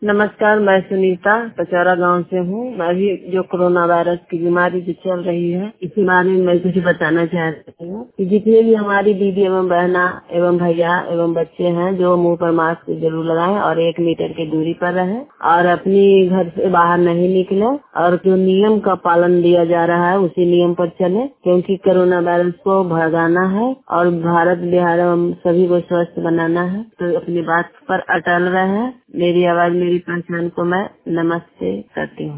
नमस्कार, मैं सुनीता पचौरा गांव से हूँ। मैं भी जो कोरोना वायरस की बीमारी जो चल रही है इसी बारे में मैं कुछ बताना चाहती हूँ कि जितने भी हमारी दीदी एवं बहना एवं भैया एवं बच्चे हैं जो मुंह पर मास्क जरूर लगाएं और 1 मीटर की दूरी पर रहें और अपनी घर से बाहर नहीं निकले और जो नियम का पालन दिया जा रहा है उसी नियम पर चले, क्योंकि कोरोना वायरस को भगाना है और भारत बिहार एवं सभी को स्वस्थ बनाना है। तो अपनी बात पर अटल रहे। मेरी आवाज मेरी पहचान को मैं नमस्ते करती हूँ।